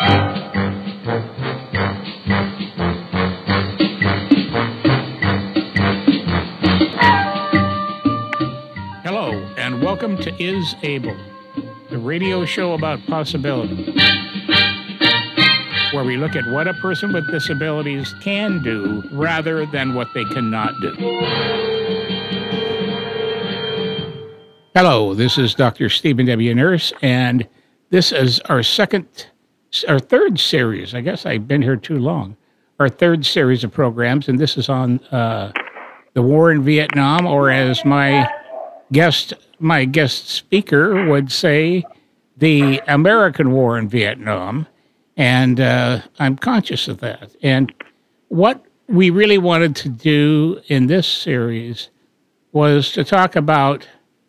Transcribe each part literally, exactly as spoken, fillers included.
Hello, and welcome to Is Able, the radio show about possibility, where we look at what a person with disabilities can do rather than what they cannot do. Hello, this is Doctor Stephen W. Nurse, and this is our second, our third series. I guess I've been here too long. Our third series of programs, and this is on uh, the war in Vietnam, or as my guest, my guest speaker would say, the American war in Vietnam. And uh, I'm conscious of that. And what we really wanted to do in this series was to talk about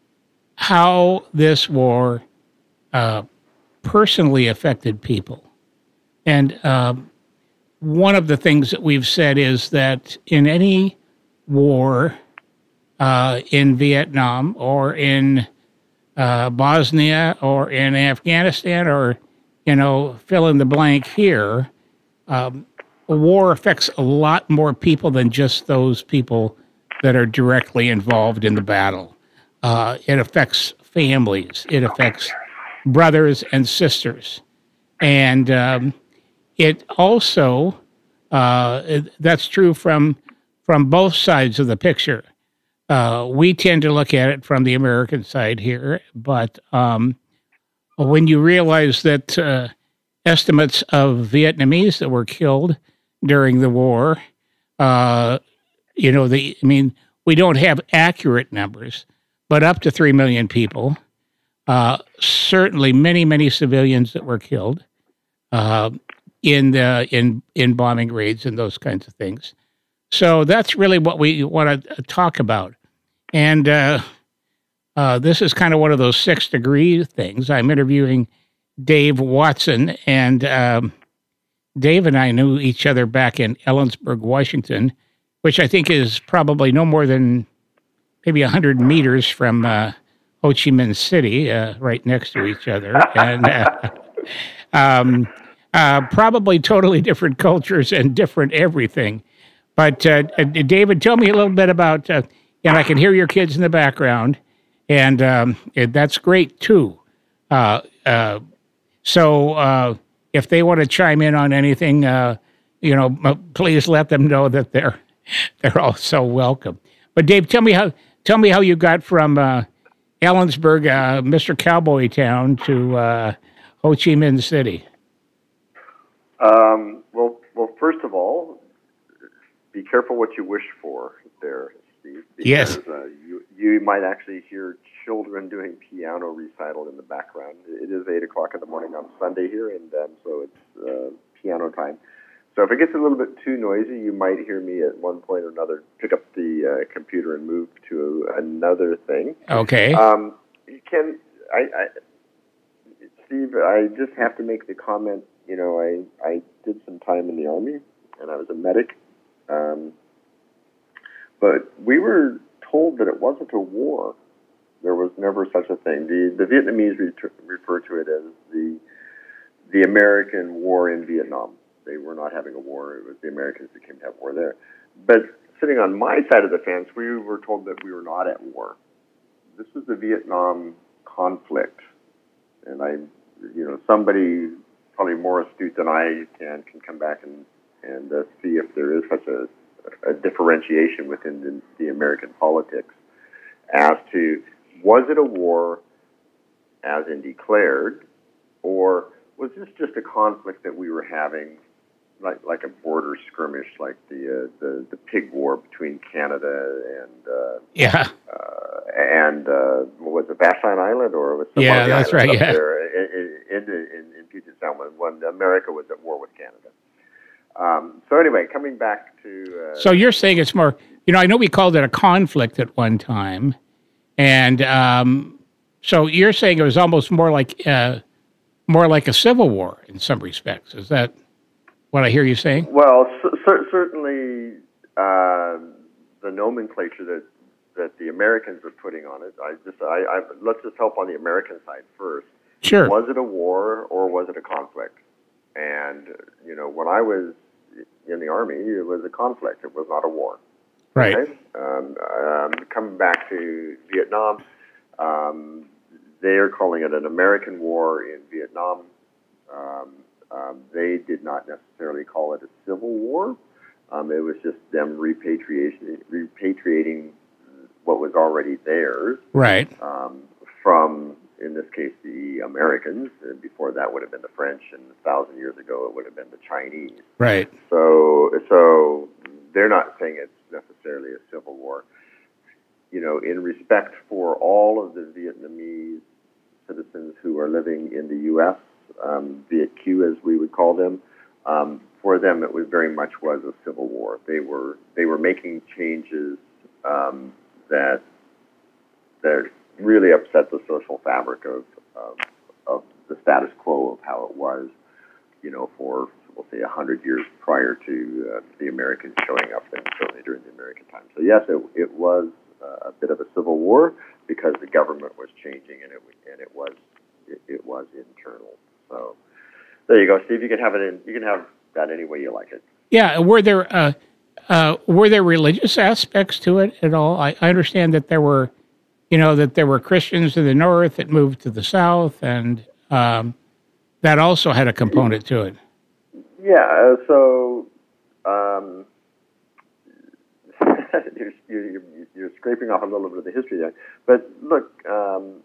how this war uh, personally affected people. And uh, one of the things that we've said is that in any war uh, in Vietnam or in uh, Bosnia or in Afghanistan or, you know, fill in the blank here, um, a war affects a lot more people than just those people that are directly involved in the battle. Uh, it affects families. It affects brothers and sisters. And um, it also, uh, it, that's true from from both sides of the picture. Uh, we tend to look at it from the American side here, but um, when you realize that uh, estimates of Vietnamese that were killed during the war, uh, you know, the I mean, we don't have accurate numbers, but up to three million people. Uh, certainly, many, many civilians that were killed uh, in the in in bombing raids and those kinds of things. So that's really what we want to talk about. And uh, uh, this is kind of one of those six degree things. I'm interviewing Dave Watson, and um, Dave and I knew each other back in Ellensburg, Washington, which I think is probably no more than maybe one hundred meters from uh, Ho Chi Minh City, uh, right next to each other. And uh, um, uh, probably totally different cultures and different everything. But uh, uh, David, tell me a little bit about, uh, and I can hear your kids in the background, and um, it, that's great too. Uh, uh, so uh, if they want to chime in on anything, uh, you know, please let them know that they're they're also welcome. But Dave, tell me how tell me how you got from uh, Ellensburg, uh, Mister Cowboy Town, to uh, Ho Chi Minh City. Um, well, well, first of all, be careful what you wish for there, Steve. Because, yes. Uh, you you might actually hear children doing piano recital in the background. It is eight o'clock in the morning on Sunday here, and um, so it's uh, piano time. So if it gets a little bit too noisy, you might hear me at one point or another pick up the uh, computer and move to another thing. Okay. Um, Ken, I, I, Steve, I just have to make the comment. You know, I I did some time in the Army, and I was a medic. Um, but we were told that it wasn't a war. There was never such a thing. The the Vietnamese re- refer to it as the the American war in Vietnam. They were not having a war. It was the Americans that came to have war there. But sitting on my side of the fence, we were told that we were not at war. This was the Vietnam conflict. And I, you know, somebody probably more astute than I can can come back and, and uh, see if there is such a, a differentiation within the, the American politics as to, was it a war as in declared, or was this just a conflict that we were having, like like a border skirmish, like the uh, the the pig war between Canada and uh, yeah uh, and uh, was it Vashon Island, or was some yeah that's right yeah there in in, in, in Puget Sound when, when America was at war with Canada. Um, so anyway, coming back to uh, so you're saying it's more, you know, I know we called it a conflict at one time, and um, so you're saying it was almost more like uh, more like a civil war in some respects. Is that what I hear you saying? Well, c- certainly uh, the nomenclature that, that the Americans are putting on it. I just, I, I, let's just help on the American side first. Sure. Was it a war or was it a conflict? I was in the Army, it was a conflict. It was not a war. Right. Okay? Um, um, coming back to Vietnam, um, they're calling it an American war in Vietnam. Um, um, they did not necessarily call it a civil war. Um, it was just them repatriation, repatriating what was already theirs. Right. Um, from, in this case, the Americans. And before that would have been the French, and a thousand years ago it would have been the Chinese. Right. So, so they're not saying it's necessarily a civil war. You know, in respect for all of the Vietnamese citizens who are living in the U S, um, Viet Q as we would call them, um, for them it was very much was a civil war. They were they were making changes um, that that really upset the social fabric of, of of the status quo of how it was, you know, for we'll say a hundred years prior to uh, the Americans showing up, and certainly during the American time. So yes, it it was uh, a bit of a civil war because the government was changing, and it and it was it, it was internal. So there you go, Steve. You can have it in. You can have that any way you like it. Yeah. Were there uh, uh, were there religious aspects to it at all? I, I understand that there were, you know, that there were Christians in the north that moved to the south, and um, that also had a component to it. Yeah. Uh, so um, you're, you're you're scraping off a little bit of the history there, but look. Um,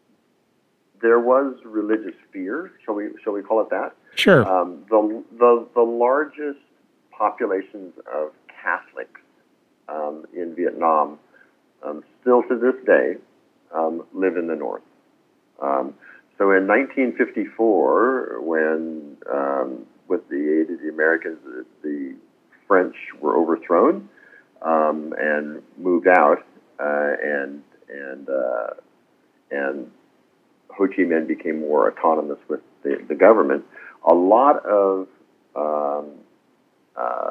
There was religious fear, shall we shall we call it that? Sure. Um, the, the the largest populations of Catholics um, in Vietnam, um, still to this day, um, live in the north. Um, so in nineteen fifty-four, when um, with the aid of the Americans, the, the French were overthrown um, and moved out, uh, and and uh, and Ho Chi Minh became more autonomous with the, the government. A lot of um, uh,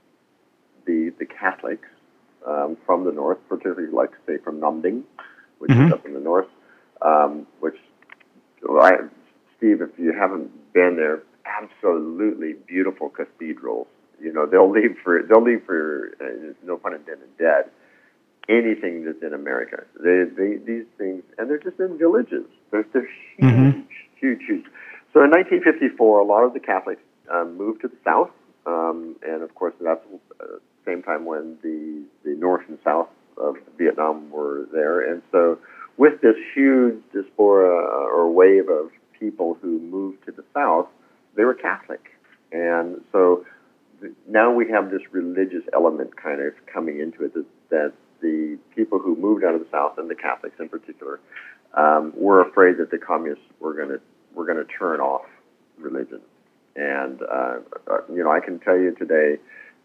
the the Catholics um, from the north, particularly like say from Nam Dinh, which mm-hmm. is up in the north, um, which I, Steve, if you haven't been there, absolutely beautiful cathedrals. You know, they'll leave for they'll leave for uh, no pun intended dead. Anything that's in America. They, they, these things, and they're just in villages. They're, they're huge, mm-hmm. huge, huge. So in nineteen fifty-four, a lot of the Catholics um, moved to the south, um, and of course that's the uh, same time when the, the north and south of Vietnam were there. And so with this huge diaspora or wave of people who moved to the south, they were Catholic. And so th- now we have this religious element kind of coming into it that, that the people who moved out of the South, and the Catholics in particular, um, were afraid that the communists were going to were going to turn off religion. And uh, uh, you know, I can tell you today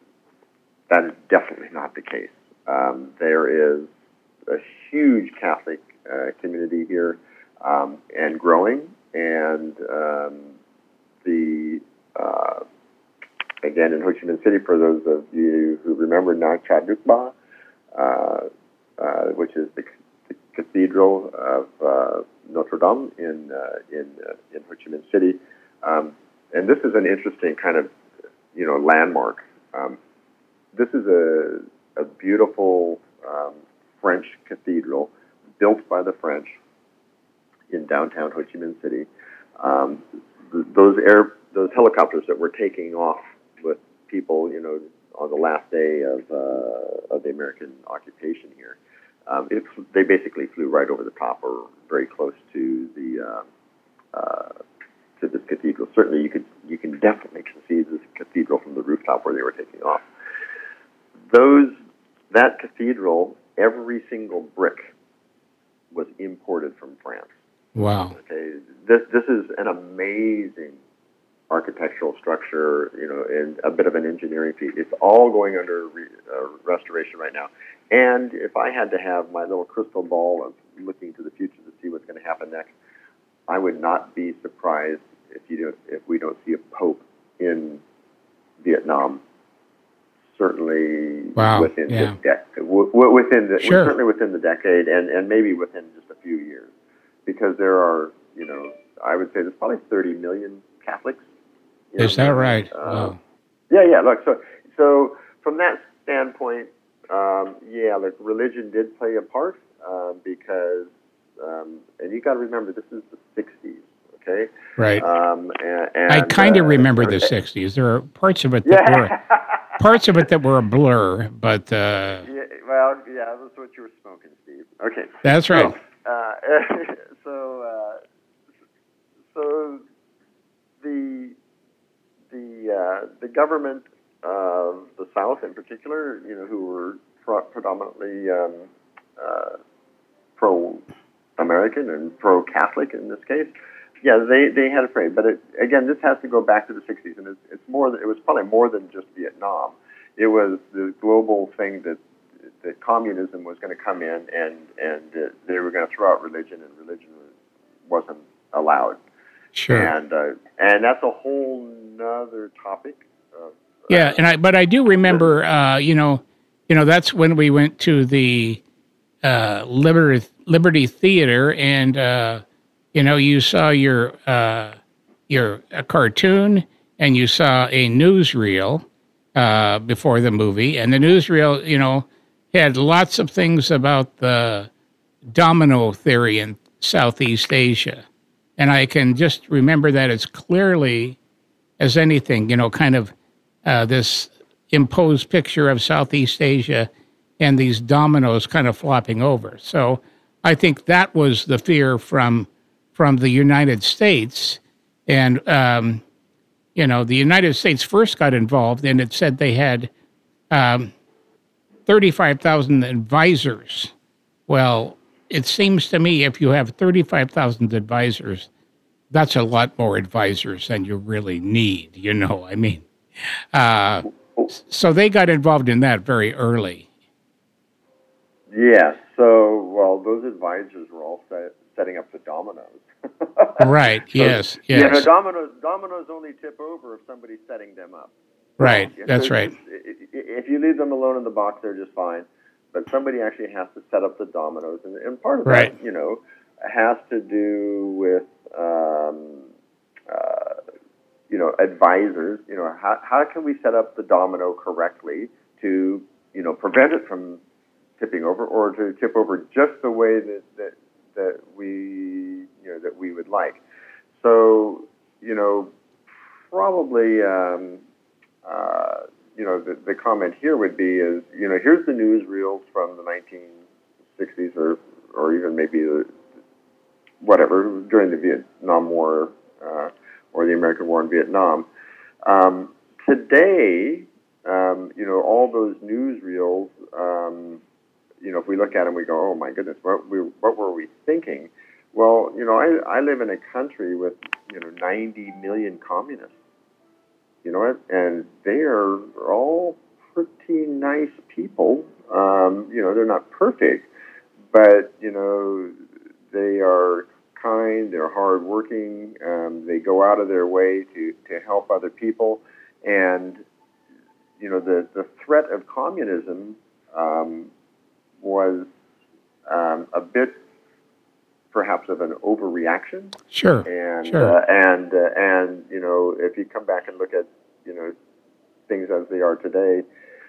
that is definitely not the case. Um, there is a huge Catholic uh, community here, um, and growing. And um, the uh, again in Ho Chi Minh City, for those of you who remember Nang Cha Duc Ba, Uh, uh, which is the, the Cathedral of uh, Notre Dame in uh, in uh, in Ho Chi Minh City, um, and this is an interesting kind of you know landmark. Um, this is a a beautiful um, French cathedral built by the French in downtown Ho Chi Minh City. Um, th- those air those helicopters that were taking off with people, you know, on the last day of, uh, of the American occupation here, um, it, they basically flew right over the top or very close to the uh, uh, to this cathedral. Certainly, you could you can definitely see this cathedral from the rooftop where they were taking off. Those that cathedral, every single brick was imported from France. Wow. Okay, this this is an amazing architectural structure, you know, and a bit of an engineering feat. It's all going under re, uh, restoration right now. And if I had to have my little crystal ball of looking to the future to see what's going to happen next, I would not be surprised if you don't, if we don't see a pope in Vietnam. Certainly wow. within yeah. this decade, w- w- within the sure. certainly within the decade, and, and maybe within just a few years, because there are, you know, I would say there's probably thirty million Catholics. Is that right? Uh, wow. Yeah, yeah. Look, so so from that standpoint, um, yeah, like religion did play a part uh, because, um, and you got to remember, this is the sixties, okay? Right. Um, and I and kind of remember uh, the sixties. There are parts of it that were yeah. parts of it that were a blur, but uh, Yeah, well, yeah, that's what you were smoking, Steve. Okay, that's so, right. uh, so, uh, so the the uh, the government of the South, in particular, you know, who were pro- predominantly um, uh, pro-American and pro-Catholic in this case, yeah, they they had a fray. But it, again, this has to go back to the sixties, and it's, it's more. It was probably more than just Vietnam. It was the global thing that that communism was going to come in, and and uh, they were going to throw out religion, and religion wasn't allowed. Sure. And uh, and that's a whole nother topic. Of, Yeah, uh, and I but I do remember, uh, you know, you know that's when we went to the uh, Liberty Liberty Theater, and uh, you know you saw your uh, your a cartoon, and you saw a newsreel uh, before the movie, and the newsreel, you know, had lots of things about the domino theory in Southeast Asia, and I can just remember that as clearly as anything, you know, kind of uh, this imposed picture of Southeast Asia and these dominoes kind of flopping over. So I think that was the fear from from the United States. And, um, you know, the United States first got involved, and it said they had um, thirty-five thousand advisors. Well, it seems to me if you have thirty-five thousand advisors, that's a lot more advisors than you really need, you know, I mean. Uh, so they got involved in that very early. yeah. So well, those advisors were all set, setting up the dominoes. Right. So, Yes. yeah, the Yes. dominoes dominoes only tip over if somebody's setting them up. Right. Yeah, so That's right. just, if you leave them alone in the box, they're just fine. But somebody actually has to set up the dominoes, and, and part of Right. that, you know, has to do with, um, uh, you know, advisors. You know, how how can we set up the domino correctly to, you know, prevent it from tipping over, or to tip over just the way that that that we, you know, that we would like. So, you know, probably. Um, Uh, you know, the, the comment here would be is, you know, here's the newsreels from the nineteen sixties or, or even maybe the, whatever, during the Vietnam War uh, or the American War in Vietnam. Um, today, um, you know, all those newsreels, um, you know, if we look at them, we go, oh my goodness, what, we, what were we thinking? Well, you know, I, I live in a country with, you know, ninety million communists. You know what? And they are all pretty nice people. Um, you know, they're not perfect, but, you know, they are kind, they're hardworking, um, they go out of their way to, to help other people. And, you know, the, the threat of communism um, was um, a bit perhaps of an overreaction. Sure. And Sure. uh, and uh, and you know, if you come back and look at, you know, things as they are today,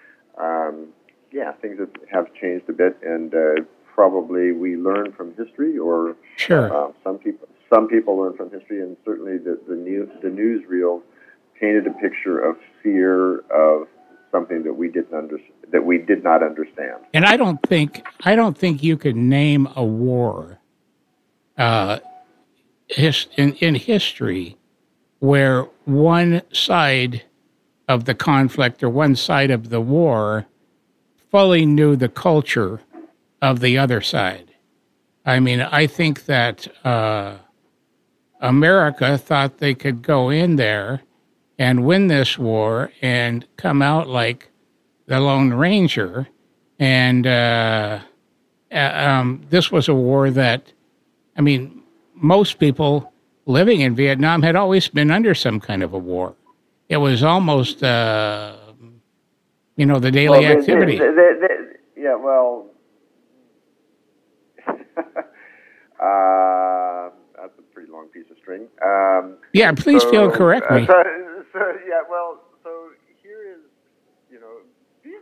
um, yeah, things have, have changed a bit, and uh, probably we learn from history, or Sure. uh, some people some people learn from history, and certainly the the news the newsreel painted a picture of fear of something that we didn't under, that we did not understand. And I don't think I don't think you could name a war uh, his, in in history where one side of the conflict or one side of the war fully knew the culture of the other side. I mean, I think that uh, America thought they could go in there and win this war and come out like the Lone Ranger. And uh, uh, um, this was a war that, I mean, most people living in Vietnam had always been under some kind of a war. It was almost, uh, you know, the daily Well, they, activity. they, they, they, yeah, well, uh, that's a pretty long piece of string. Um, yeah, please so, feel correct uh, me. so, so, yeah, well, so here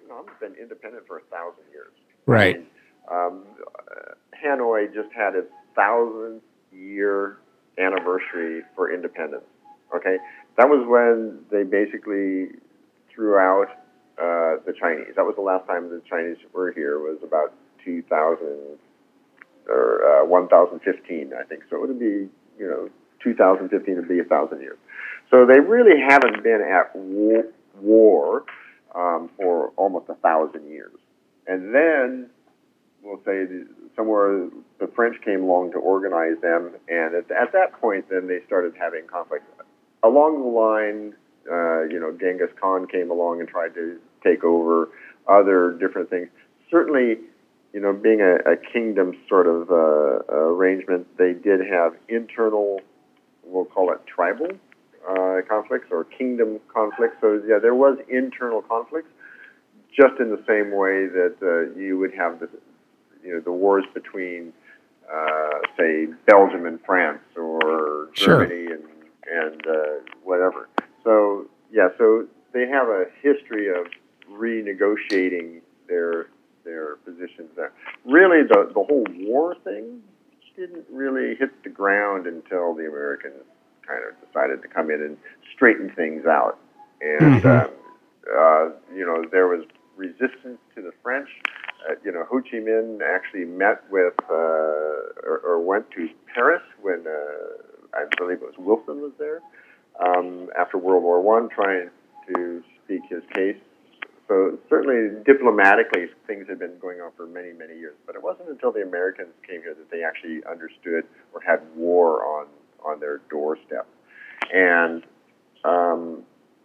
Vietnam's been independent for a thousand years. Right. I mean, um, uh, Hanoi just had its thousandth year anniversary for independence. Okay, that was when they basically threw out uh, the Chinese. That was the last time the Chinese were here. Was about two thousand or uh, one thousand fifteen, I think. So it would be, you know, two thousand fifteen would be a thousand years. So they really haven't been at war, war um, for almost a thousand years. And then we'll say somewhere the French came along to organize them, and at, at that point, then they started having conflicts. Along the line, uh, you know, Genghis Khan came along and tried to take over other different things. Certainly, you know, being a, a kingdom sort of uh, arrangement, they did have internal, we'll call it tribal uh, conflicts or kingdom conflicts. So, yeah, there was internal conflicts, just in the same way that uh, you would have the, you know, the wars between, uh, say, Belgium and France, or Sure. Germany and and uh, whatever. So yeah, so they have a history of renegotiating their their positions there. Really, the the whole war thing didn't really hit the ground until the Americans kind of decided to come in and straighten things out. And Mhm. um, uh, you know, there was resistance to the French. Uh, you know, Ho Chi Minh actually met with uh, or, or went to Paris when uh, I believe it was Wilson was there um, after World War One, trying to speak his case. So certainly diplomatically, things had been going on for many, many years. But it wasn't until the Americans came here that they actually understood or had war on on their doorstep. And um,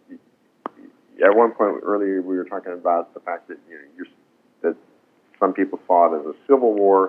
at one point earlier, we were talking about the fact that you know you're, that some people saw it as a civil war.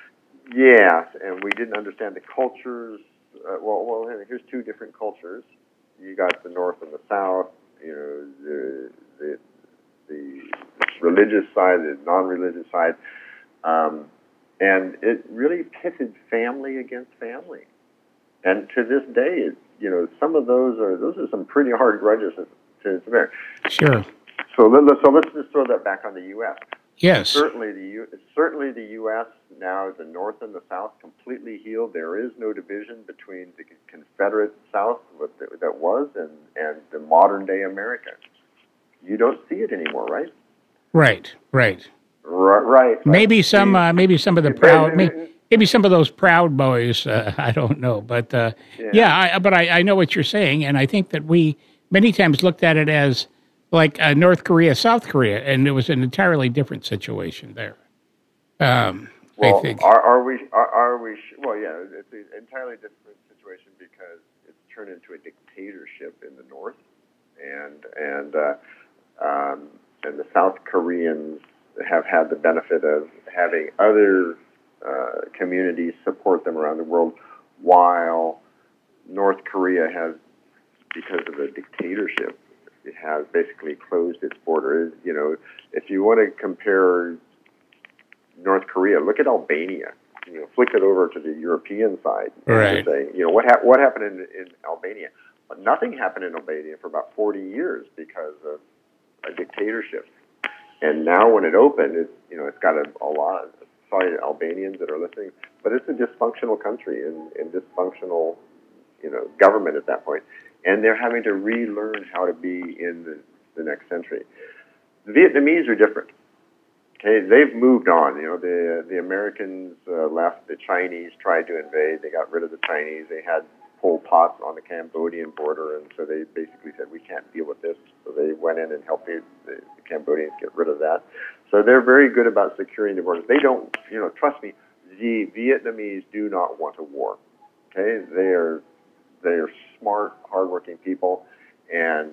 Yes, and we didn't understand the cultures. Uh, well, well, here's two different cultures. You got the North and the South. You know, the the, the religious side, the non-religious side, um, and it really pitted family against family. And to this day, it, you know, some of those are those are some pretty hard grudges to to bear. Sure. So let, so let's just throw that back on the U S Yes. Certainly the U, certainly the U S now, the North and the South, completely healed. There is no division between the Confederate South, what the, that was, and and the modern day America. You don't see it anymore, right? Right. Right. Right. right. Maybe some. Uh, maybe some of the Yeah, proud. maybe- Maybe, maybe some of those proud boys. Uh, I don't know, but uh, Yeah. yeah. I, but I, I know what you're saying, and I think that we many times looked at it as like uh, North Korea, South Korea, and it was an entirely different situation there. Um, Well, I think. are, are we? Are, are we? Well, yeah, it's an entirely different situation because it's turned into a dictatorship in the North, and and uh, um, and the South Koreans have had the benefit of having other uh, communities support them around the world, while North Korea has, because of the dictatorship, it has basically closed its border. You know, if you want to compare North Korea, look at Albania. You know, flick it over to the European side and Right. just say, you know, what hap- what happened in, in Albania? But nothing happened in Albania for about forty years because of a dictatorship. And now when it opened, it's, you know, it's got a, a lot of, sorry, Albanians that are listening, but it's a dysfunctional country and, and dysfunctional, you know, government at that point. And they're having to relearn how to be in the, the next century. The Vietnamese are different. Okay, they've moved on. You know, the the Americans uh, left. The Chinese tried to invade. They got rid of the Chinese. They had Pol Pot on the Cambodian border, and so they basically said, we can't deal with this. So they went in and helped the, the Cambodians get rid of that. So they're very good about securing the borders. They don't, you know, trust me, the Vietnamese do not want a war. Okay, they are they are smart, hardworking people, and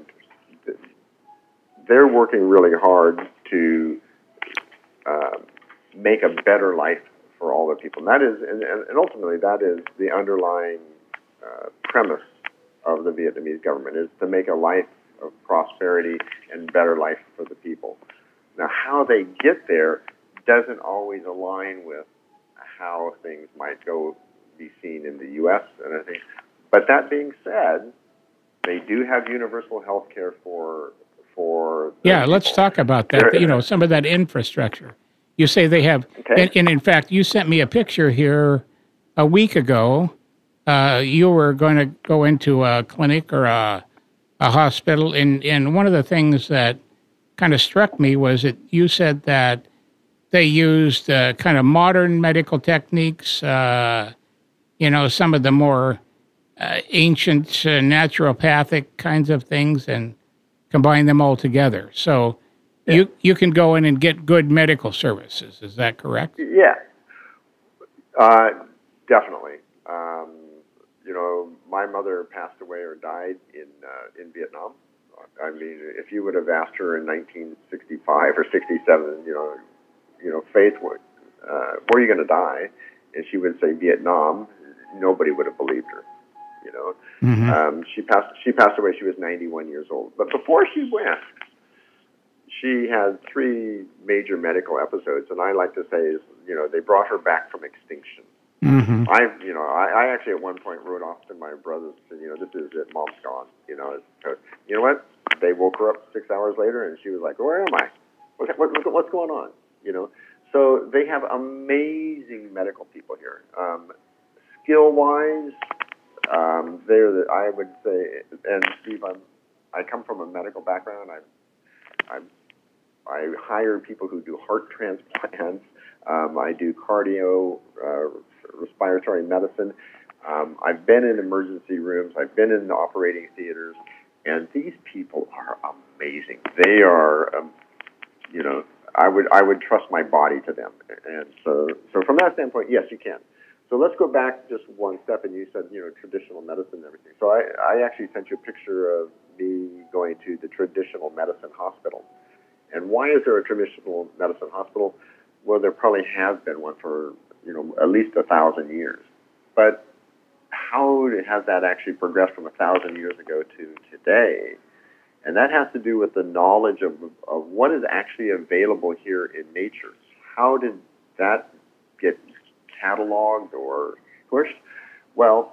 they're working really hard to uh, make a better life for all the people. And that is, and, and ultimately, that is the underlying uh, premise of the Vietnamese government, is to make a life of prosperity and better life for the people. Now, how they get there doesn't always align with how things might go be seen in the U S and I think. But that being said, they do have universal health care for for Yeah, people. let's talk about that. You know, some of that infrastructure. You say they have, okay. and, and in fact, you sent me a picture here a week ago. Uh, you were going to go into a clinic or a, a hospital, and, and one of the things that kind of struck me was that you said that they used uh, kind of modern medical techniques, uh, you know, some of the more uh, ancient uh, naturopathic kinds of things, and combine them all together. So Yeah. you you can go in and get good medical services. Is that correct? Yeah, uh, definitely. Um, you know, my mother passed away or died in uh, in Vietnam. I mean, if you would have asked her in nineteen sixty-five or sixty-seven, you know, you know, Faith, would, uh, where are you going to die? And she would say Vietnam. Nobody would have believed her. You know, Mm-hmm. um, she passed. She passed away. She was ninety-one years old. But before she went, she had three major medical episodes, and I like to say, is you know, they brought her back from extinction. Mm-hmm. I, you know, I, I actually at one point wrote off to my brothers, and you know, this is it. Mom's gone. You know, so, you know what? They woke her up six hours later, and she was like, "Where am I? What, what, what's going on?" You know. So they have amazing medical people here. Um, skill-wise, um, they're the, I would say, and Steve, I'm, I come from a medical background. I, I, I hire people who do heart transplants. Um, I do cardio, uh, respiratory medicine. Um, I've been in emergency rooms. I've been in the operating theaters, and these people are amazing. They are, um, you know, I would I would trust my body to them. And so, so from that standpoint, yes, you can. So let's go back just one step, and you said, you know, traditional medicine and everything. So I, I actually sent you a picture of me going to the traditional medicine hospital. And why is there a traditional medicine hospital? Well, there probably has been one for, you know, at least a thousand years. But how has that actually progressed from a thousand years ago to today? And that has to do with the knowledge of, of what is actually available here in nature. How did that get cataloged or pushed? Well,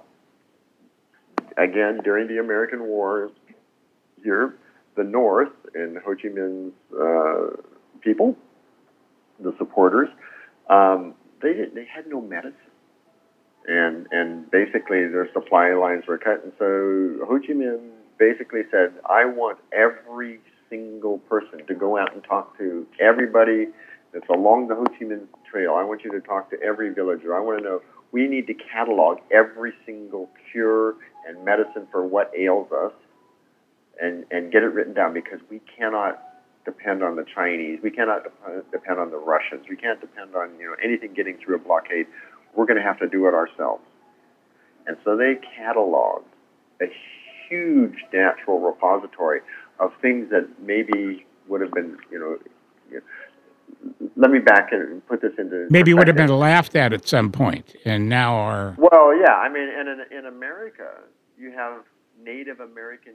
again, during the American Wars here, the North and Ho Chi Minh's uh, people, the supporters, um, they didn't, they had no medicine, and and basically their supply lines were cut, and so Ho Chi Minh basically said, I want every single person to go out and talk to everybody that's along the Ho Chi Minh Trail. I want you to talk to every villager. I want to know, we need to catalog every single cure and medicine for what ails us, and, and get it written down, because we cannot depend on the Chinese. We cannot dep- depend on the Russians. We can't depend on, you know, anything getting through a blockade. We're going to have to do it ourselves. And so they cataloged a huge natural repository of things that maybe would have been, you know, you know let me back and put this into Maybe would have been perspective. laughed at at some point, and now are. Well, yeah, I mean, and in, in America, you have Native American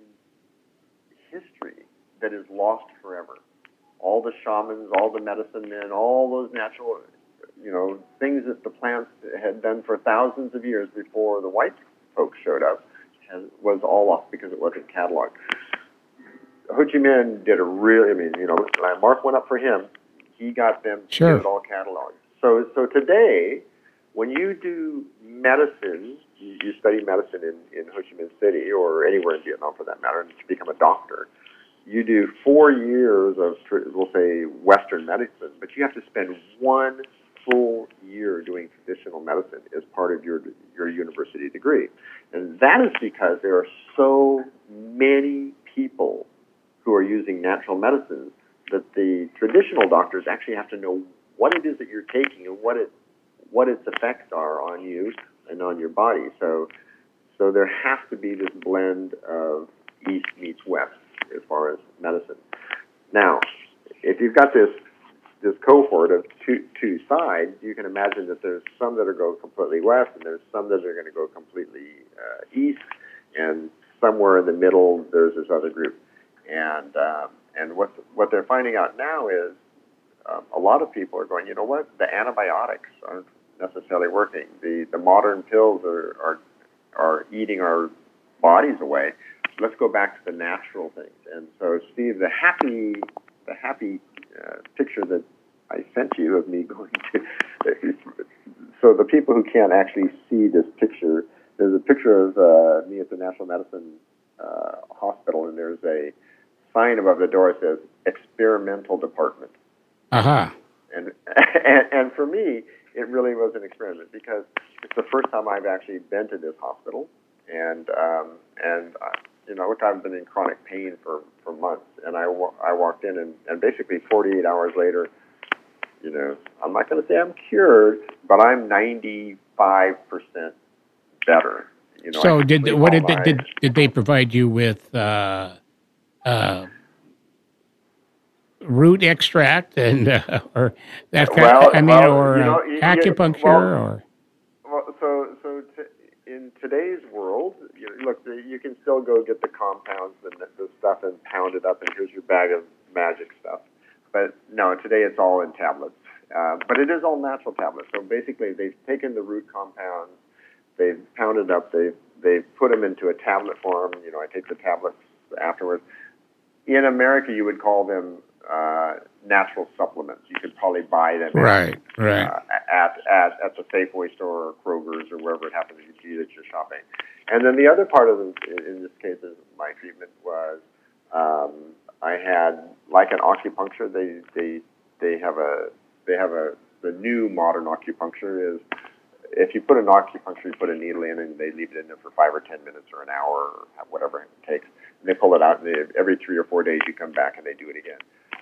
history that is lost forever. All the shamans, all the medicine men, all those natural, you know, things that the plants had done for thousands of years before the white folks showed up, has, was all lost because it wasn't cataloged. Ho Chi Minh did a really, I mean, you know, Mark went up for him. He got them to Sure. get it all cataloged. So, so today, when you do medicine, you, you study medicine in, in Ho Chi Minh City or anywhere in Vietnam for that matter, and to become a doctor, you do four years of, we'll say, Western medicine, but you have to spend one full year doing traditional medicine as part of your your university degree. And that is because there are so many people who are using natural medicines that the traditional doctors actually have to know what it is that you're taking and what it what its effects are on you and on your body. So so there has to be this blend of East meets West as far as medicine. Now, if you've got this this cohort of two two sides, you can imagine that there's some that are going completely west, and there's some that are going to go completely uh, east, and somewhere in the middle there's this other group. And um, and what what they're finding out now is um, a lot of people are going, you know what, the antibiotics aren't necessarily working. The the modern pills are are are eating our bodies away. let's go back to the natural things. And so, Steve, the happy, the happy uh, picture that I sent you of me going to, so the people who can't actually see this picture, there's a picture of uh, me at the National Medicine uh, Hospital, and there's a sign above the door that says experimental department. Uh-huh. And, and and for me, it really was an experiment because it's the first time I've actually been to this hospital, and um, and uh, you know, look, I've been in chronic pain for, for months, and I, wa- I walked in, and, and basically forty-eight hours later, you know, I'm not going to say I'm cured, but I'm ninety-five percent better. You know, so did what did they, did did they provide you with? Uh, uh, root extract and uh, or that kind well, of, I mean, well, or you know, uh, you, acupuncture well, or well, so so t- in today's world, you know, look, the, you can still go get the compounds and the, the stuff and pound it up, and here's your bag of magic stuff. But no, today it's all in tablets. Uh, but it is all natural tablets. So basically, they've taken the root compounds, they've pounded up, they've they've put them into a tablet form. You know, I take the tablets afterwards. In America, you would call them uh, natural supplements. You could probably buy them right, at, right. Uh, at, at at the Safeway store or Kroger's or wherever it happens to be that you're shopping. And then the other part of this, in this case, is my treatment was um, I had like an acupuncture. They they they have a they have a the new modern acupuncture is if you put an acupuncture, you put a needle in and they leave it in there for five or ten minutes or an hour or whatever it takes. And they pull it out, and they, every three or four days you come back and they do it again.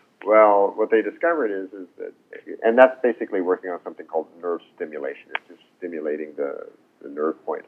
Well, what they discovered is, is that, and that's basically working on something called nerve stimulation. It's just stimulating the, the nerve point.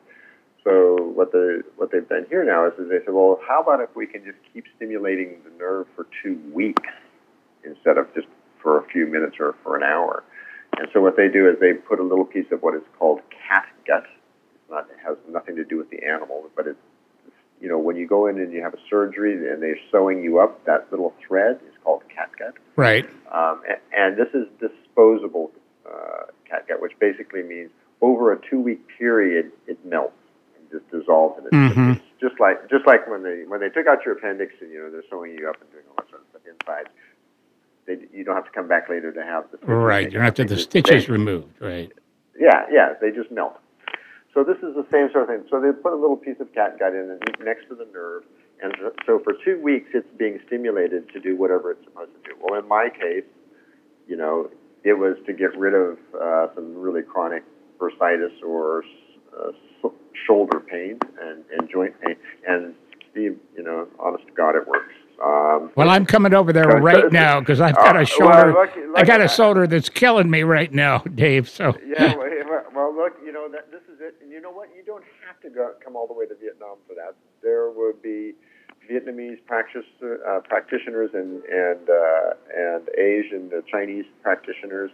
So what the what they've done here now is, is they said, well, how about if we can just keep stimulating the nerve for two weeks instead of just for a few minutes or for an hour? And so what they do is they put a little piece of what is called cat gut. It's not, it has nothing to do with the animal, but it's, you know, when you go in and you have a surgery and they're sewing you up, that little thread is called cat gut. Right. Um, and, and this is disposable uh, cat gut, which basically means over a two-week period, it melts and just dissolves in it. Mm-hmm. It's just like just like when they when they took out your appendix and you know they're sewing you up and doing all that sort of stuff inside. They, you don't have to come back later to have the stitches. Right. You don't have to have the stitches they, removed. Right. Yeah, yeah. They just melt. So this is the same sort of thing. So they put a little piece of cat gut in next to the nerve, and so for two weeks it's being stimulated to do whatever it's supposed to do. Well, in my case, you know, it was to get rid of uh, some really chronic bursitis or uh, shoulder pain and, and joint pain. And Steve, you know, honest to God, it works. Um, well, I'm coming over there so, right so, now because I've got uh, a shoulder. Well, lucky, lucky I got a that. shoulder that's killing me right now, Dave. So yeah, well, well, look, you know that this is it, and you know what? You don't have to go come all the way to Vietnam for that. There would be Vietnamese practice, uh, practitioners and and uh, and Asian, uh, Chinese practitioners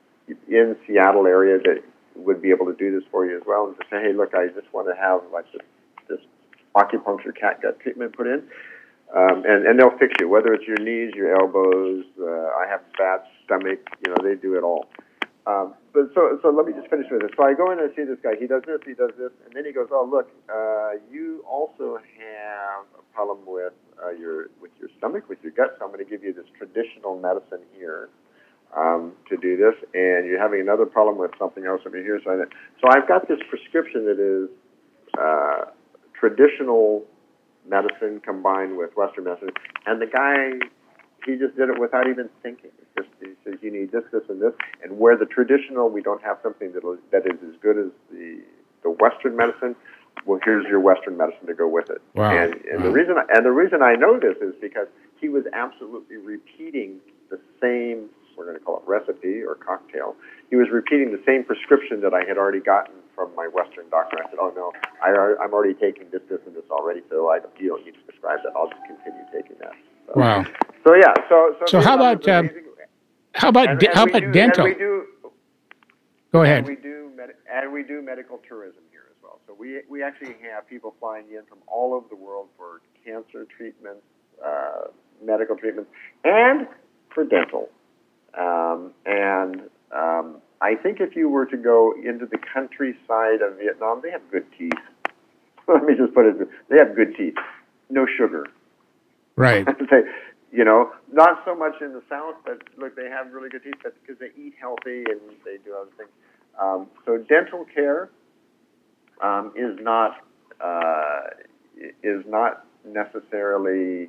in Seattle area that would be able to do this for you as well, and to say, hey, look, I just want to have like this this acupuncture cat gut treatment put in. Um, and, and they'll fix you, whether it's your knees, your elbows. Uh, I have bad stomach. You know, they do it all. Um, but so, so let me just finish with this. So I go in and see this guy. He does this, he does this, and then he goes, "Oh, look, uh, you also have a problem with uh, your with your stomach, with your gut. So I'm going to give you this traditional medicine here um, to do this, and you're having another problem with something else over here. So, I, so I've got this prescription that is uh, traditional medicine combined with Western medicine, and the guy, he just did it without even thinking. It's just, he says, you need this, this, and this, and where the traditional, we don't have something that that is as good as the the Western medicine. Well, here's your Western medicine to go with it. Wow. And, and wow. the reason, and the reason I know this is because he was absolutely repeating the same, we're going to call it recipe or cocktail. He was repeating the same prescription that I had already gotten from my Western doctor. I said, oh, no, I, I'm already taking this, this, and this already, so I, you don't need to prescribe that. I'll just continue taking that. So, wow. So, yeah. So, so, so how about, um, how about, and, de- and how about do, dental? And we do, Go ahead. And we do, med- and we do medical tourism here as well. So we, we actually have people flying in from all over the world for cancer treatments, uh, medical treatments, and for dental. Um, and um, I think if you were to go into the countryside of Vietnam, they have good teeth. Let me just put it, they have good teeth. no sugar. Right. They, you know, not so much in the South, but look, they have really good teeth, but because they eat healthy and they do other things. Um, so dental care um, is not uh, is not necessarily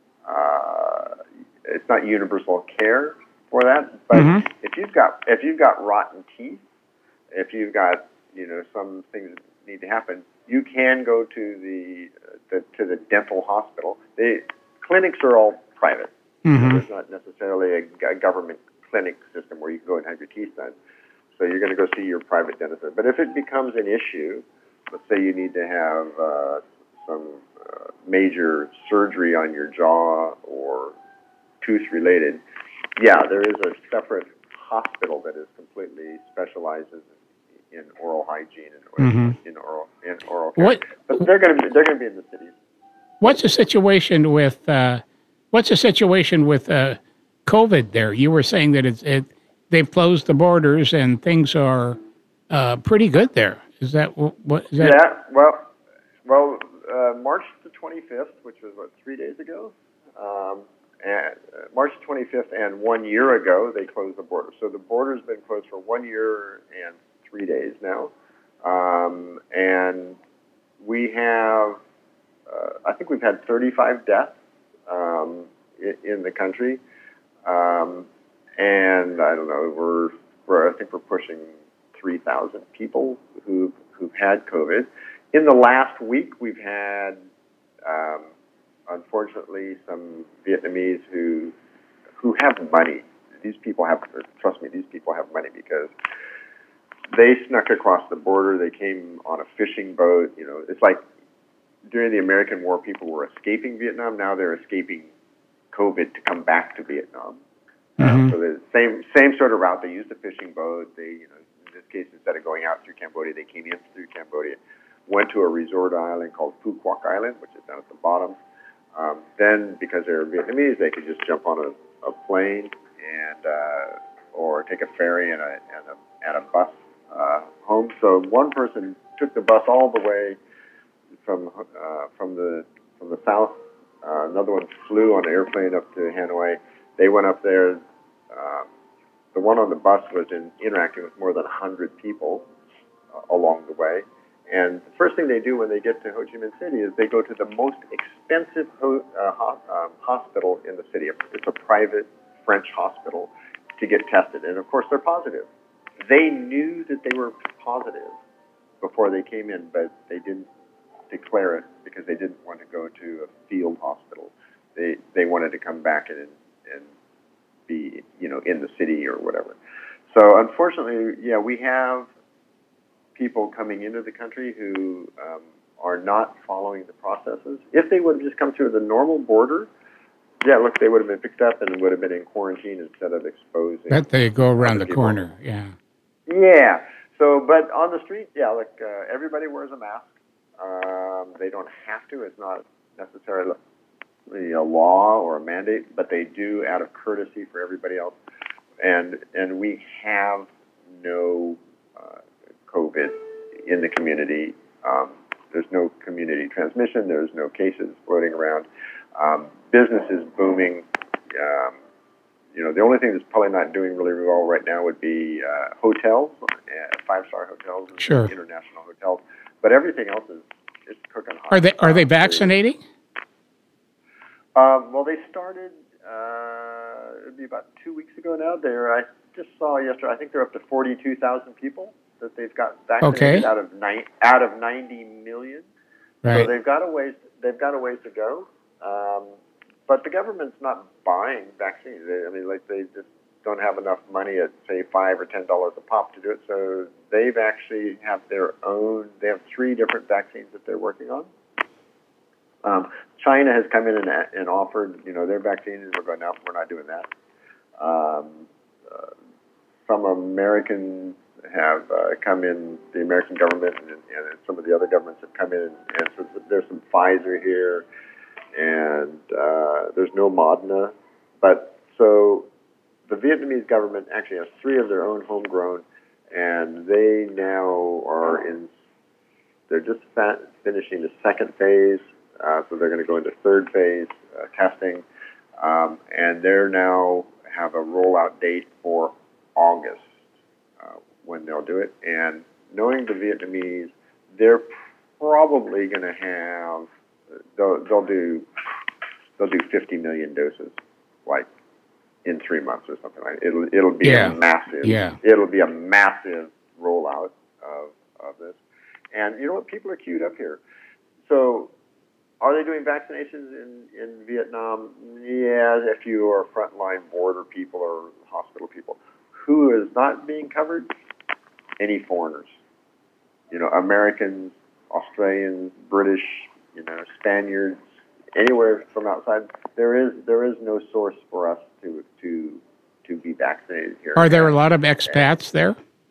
uh, it's not universal care for that. But Mm-hmm. if you've got if you've got rotten teeth, if you've got you know some things that need to happen, you can go to the, the to the dental hospital. The clinics are all private. Mm-hmm. You know, there's not necessarily a, a government clinic system where you can go and have your teeth done. So you're going to go see your private dentist. But if it becomes an issue, let's say you need to have uh, some uh, major surgery on your jaw or tooth related, yeah, there is a separate hospital that is completely specializes in oral hygiene and Mm-hmm. in oral in oral care. What But they're going to be they're going to be in the cities. What's the situation with uh, What's the situation with uh, COVID there? You were saying that it's it they've closed the borders and things are uh, pretty good there. Is that wh- what is that? Yeah, well, well, uh, March the twenty-fifth, which was what three days ago, um, and uh, March twenty-fifth, and one year ago they closed the border. So the border's been closed for one year and three days now, um, and we have, uh, I think we've had thirty-five deaths um, in, in the country, um, and I don't know, we're, we're I think we're pushing three thousand people who've, who've had COVID. In the last week, we've had, um, unfortunately, some Vietnamese who who have money. These people have, trust me, these people have money because they snuck across the border. They came on a fishing boat. You know, it's like during the American War, people were escaping Vietnam. Now they're escaping COVID to come back to Vietnam. Mm-hmm. Uh, so the same same sort of route. They used a fishing boat. They, you know, in this case, instead of going out through Cambodia, they came in through Cambodia, went to a resort island called Phu Quoc Island, which is down at the bottom. Um, then, because they're Vietnamese, they could just jump on a, a plane and uh, or take a ferry and a and a, and a bus uh, home. So one person took the bus all the way from uh, from the from the south. Uh, another one flew on an airplane up to Hanoi. They went up there. Um, the one on the bus was in, interacting with more than one hundred people uh, along the way. And the first thing they do when they get to Ho Chi Minh City is they go to the most expensive ho- uh, ho- um, hospital in the city. It's a private French hospital to get tested. And of course, they're positive. They knew that they were positive before they came in, but they didn't declare it because they didn't want to go to a field hospital. They they wanted to come back and and be, you know, in the city or whatever. So unfortunately, yeah, we have people coming into the country who um, are not following the processes. If they would have just come through the normal border, yeah, look, they would have been picked up and would have been in quarantine instead of exposing. Bet they go around other the people. corner. Yeah. Yeah. So, but on the street, yeah, look, uh, everybody wears a mask. Um, they don't have to. It's not necessarily a law or a mandate, but they do out of courtesy for everybody else. And and we have no uh, COVID in the community. Um, there's no community transmission. There's no cases floating around. Um, business is booming. Um, you know, the only thing that's probably not doing really well right now would be uh, hotels, uh, five-star hotels, and Sure. international hotels. But everything else is it's cooking hot. Are they Are they Um, vaccinating? Um, well, they started. Uh, it'd be about two weeks ago now. They're. I just saw yesterday. I think they're up to forty-two thousand people that they've got vaccinated Okay. out of nine out of ninety million. Right. So they've got a ways. They've got a ways to go. Um, but the government's not buying vaccines. They, I mean, like they just don't have enough money at say five or ten dollars a pop to do it. So they've actually have their own. They have three different vaccines that they're working on. Um, China has come in and, and offered, you know, their vaccines. We're going, no, we're not doing that. Um, uh, some Americans have uh, come in, the American government and, and some of the other governments have come in, and, and so there's some Pfizer here, and uh, there's no Moderna. But so the Vietnamese government actually has three of their own homegrown, and they now are in, they're just fa- finishing the second phase Uh, so they're going to go into third phase uh, testing, um, and they're now have a rollout date for August uh, when they'll do it. And knowing the Vietnamese, they're probably going to have they'll, they'll do they'll do fifty million doses, like in three months or something like that. It'll it'll be Yeah. a massive Yeah. it'll be a massive rollout of of this. And you know what? People are queued up here. So, are they doing vaccinations in, in Vietnam? Yeah, if you are frontline border people or hospital people. Who is not being covered? Any foreigners. You know, Americans, Australians, British, you know, Spaniards, anywhere from outside. There is there is no source for us to to to be vaccinated here. Are there a lot of expats there?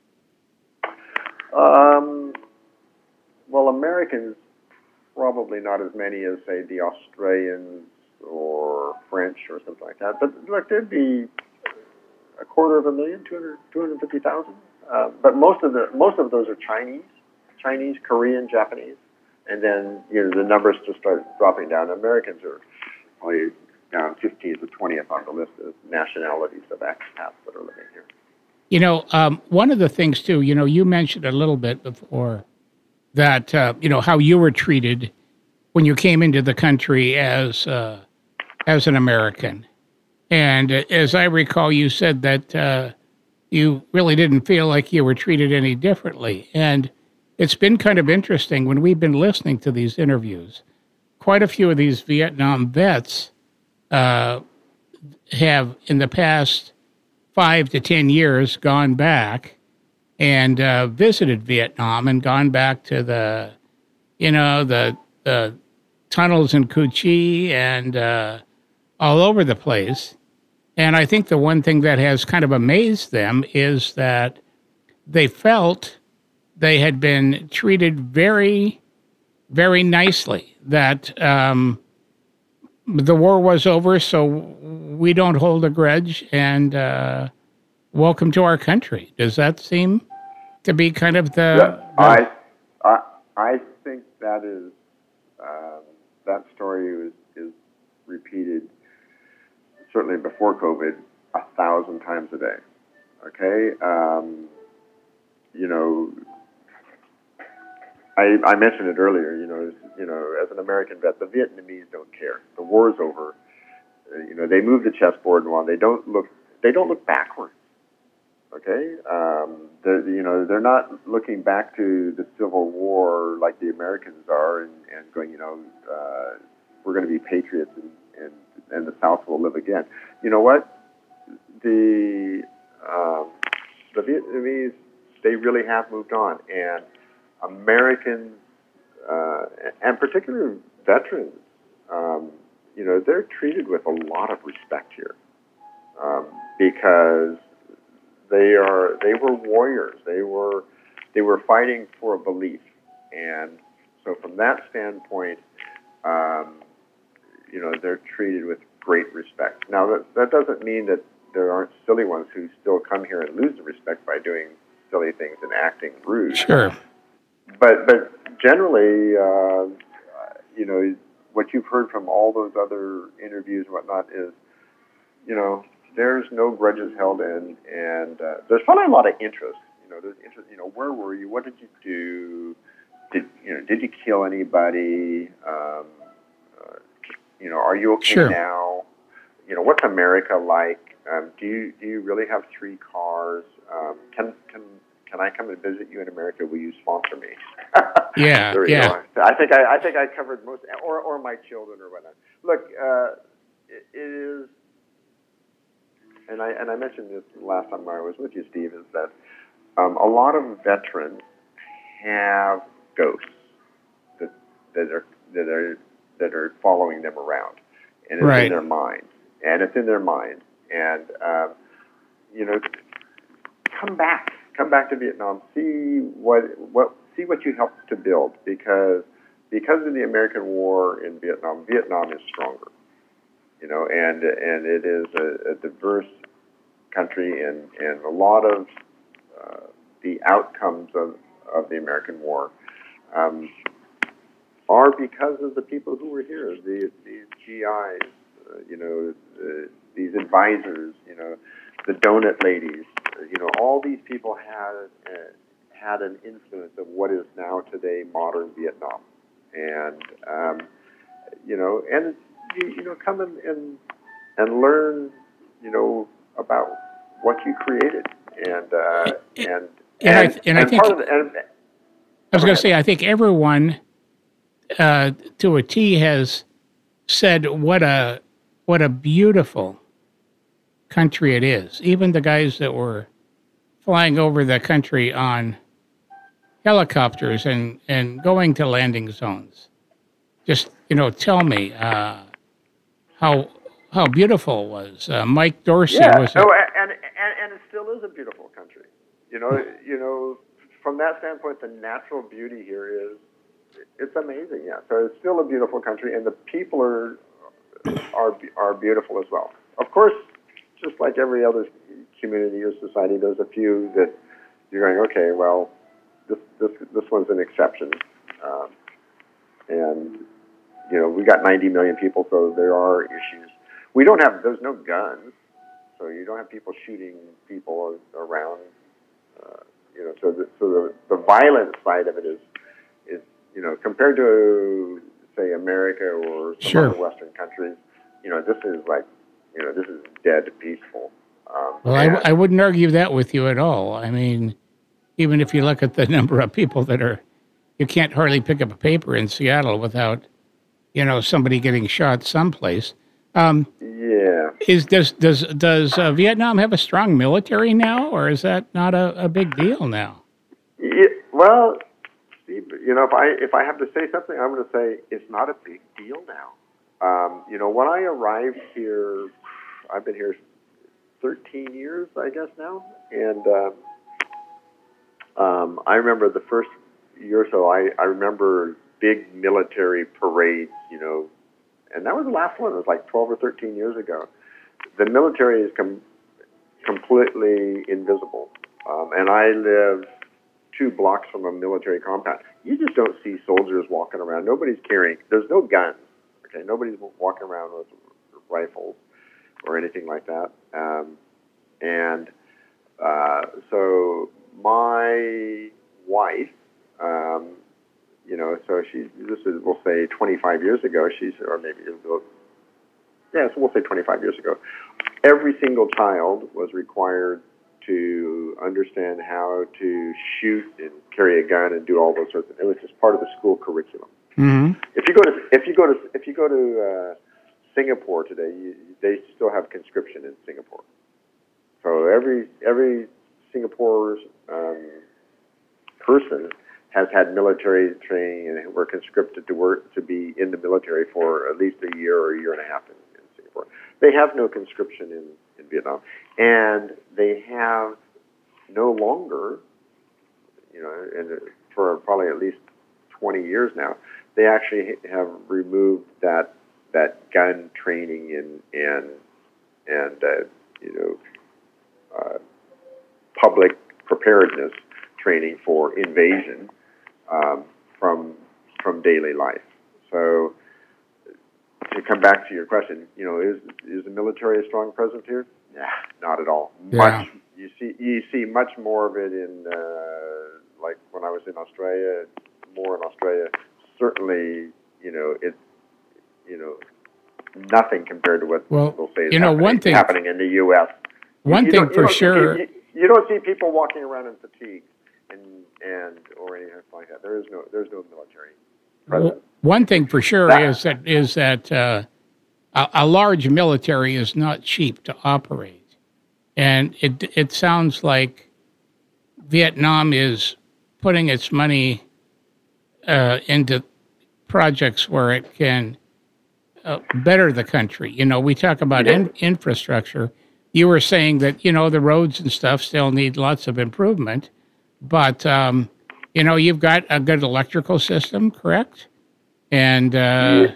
Um, well, Americans, probably not as many as, say, the Australians or French or something like that. But look, there'd be a quarter of a million, two hundred, two hundred fifty thousand. Uh, but most of the most of those are Chinese, Chinese, Korean, Japanese, and then you know the numbers just start dropping down. Americans are probably down fifteenth or twentieth on the list of nationalities of expats that are living here. You know, um, one of the things too, you know, you mentioned a little bit before that, uh, you know, how you were treated when you came into the country as uh, as an American. And uh, as I recall, you said that uh, you really didn't feel like you were treated any differently. And it's been kind of interesting when we've been listening to these interviews. Quite a few of these Vietnam vets uh, have, in the past five to ten years, gone back and uh, visited Vietnam and gone back to the, you know, the, the tunnels in Cu Chi and uh, all over the place. And I think the one thing that has kind of amazed them is that they felt they had been treated very, very nicely, that um, the war was over, so we don't hold a grudge, and uh, welcome to our country. Does that seem to be kind of the... Yeah, the I, I, I think that is, um, that story is, is repeated, certainly before COVID, a thousand times a day. Okay? Um, you know, I, I mentioned it earlier, you know, as, you know, as an American vet, the Vietnamese don't care. The war's over. Uh, you know, they move the chessboard and on. They don't look, they don't look backwards. Okay? Um, you know, they're not looking back to the Civil War like the Americans are and, and going, you know, uh, we're going to be patriots and, and, and the South will live again. You know what? The, um, the Vietnamese, they really have moved on. And Americans, uh, and particularly veterans, um, you know, they're treated with a lot of respect here um, because they are they were warriors. They were they were fighting for a belief, and so from that standpoint, um, you know, they're treated with great respect. Now that that doesn't mean that there aren't silly ones who still come here and lose the respect by doing silly things and acting rude. Sure. But but generally, uh, you know, what you've heard from all those other interviews and whatnot is, you know, there's no grudges held in, and uh, there's probably a lot of interest. You know, there's interest. You know, where were you? What did you do? Did you know? Did you kill anybody? Um, uh, you know, are you okay Sure. now? You know, what's America like? Um, do you do you really have three cars? Um, can can Can I come and visit you in America? Will you sponsor me? Yeah, There you yeah. go. I think I, I think I covered most, or or my children or whatnot. Look, uh, it, it is, and I and I mentioned this last time I was with you, Steve, is that um, a lot of veterans have ghosts that that are that are that are following them around, and it's Right. in their mind, and it's in their mind, and um, you know, come back. Come back to Vietnam. See what what see what you helped to build, because because of the American War in Vietnam, Vietnam is stronger. You know, and and it is a, a diverse country, and, and a lot of uh, the outcomes of, of the American War um, are because of the people who were here, the, these G Is, uh, you know, uh, these advisors, you know, the donut ladies, uh, you know, all these people had uh, had an influence of what is now today modern Vietnam, and um, you know, and you, you know, come and, and and learn, you know, about what you created, and uh, and And I and and I and think part of the, and, I was go going to ahead. say I think everyone uh, to a T has said what a what a beautiful country it is. Even the guys that were flying over the country on helicopters and and going to landing zones. Just you know, tell me uh, how how beautiful it was. Uh, Mike Dorsey Yeah. was Oh, it? and, and and it still is a beautiful country. You know, you know, from that standpoint, the natural beauty here is it's amazing. Yeah. So it's still a beautiful country, and the people are are are beautiful as well. Of course, just like every other community or society, there's a few that you're going, okay, well, this this this one's an exception, um, and you know, we got ninety million people, so there are issues. We don't have there's no guns. So you don't have people shooting people around, uh, you know. So the, so the the violent side of it is is you know, compared to say America or some Sure. other Western countries, you know, this is like, you know, this is dead peaceful. Um, Well, I, w- and I wouldn't argue that with you at all. I mean, even if you look at the number of people that are, you can't hardly pick up a paper in Seattle without, you know, somebody getting shot someplace. Um, yeah, is does does does uh, Vietnam have a strong military now, or is that not a, a big deal now? yeah, well, Steve, you know, if I if I have to say something, I'm going to say it's not a big deal now. Um, you know, when I arrived here, I've been here thirteen years, I guess now, and uh, um, I remember the first year or so. I, I remember big military parades, you know, and that was the last one. It was like twelve or thirteen years ago. The military is com- completely invisible, um, and I live two blocks from a military compound. You just don't see soldiers walking around. Nobody's carrying. There's no guns. Okay, nobody's walking around with rifles or anything like that. Um, and uh, so my wife, um, you know, so she, this is, we'll say twenty-five years ago, she's, or maybe, yeah, so we'll say twenty-five years ago, every single child was required to understand how to shoot and carry a gun and do all those sorts of things. It was just part of the school curriculum. Mm-hmm. If you go to, if you go to, if you go to uh, Singapore today, you, they still have conscription in Singapore. So every every Singapore's um, person has had military training and were conscripted to work to be in the military for at least a year or a year and a half in, in Singapore. They have no conscription in, in Vietnam, and they have no longer, you know, and for probably at least twenty years now, they actually have removed that that gun training and and and uh, you know. Uh, public preparedness training for invasion um, from from daily life. So to come back to your question, you know, is is the military a strong presence here? Yeah, not at all. Yeah. Much you see you see much more of it in uh, like when I was in Australia, more in Australia. Certainly, you know, it's you know nothing compared to what Well, we'll say is you know, happening, one thing- happening in the U S. One you thing don't- you for don't- sure- You, you, you don't see people walking around in fatigue and and or anything like that. There is no there's no military presence. Well, one thing for sure That- is that is that uh, a, a large military is not cheap to operate, and it it sounds like Vietnam is putting its money uh, into projects where it can uh, better the country. You know, we talk about in, infrastructure. You were saying that, you know, the roads and stuff still need lots of improvement, but, um, you know, you've got a good electrical system, correct? And, uh, yeah.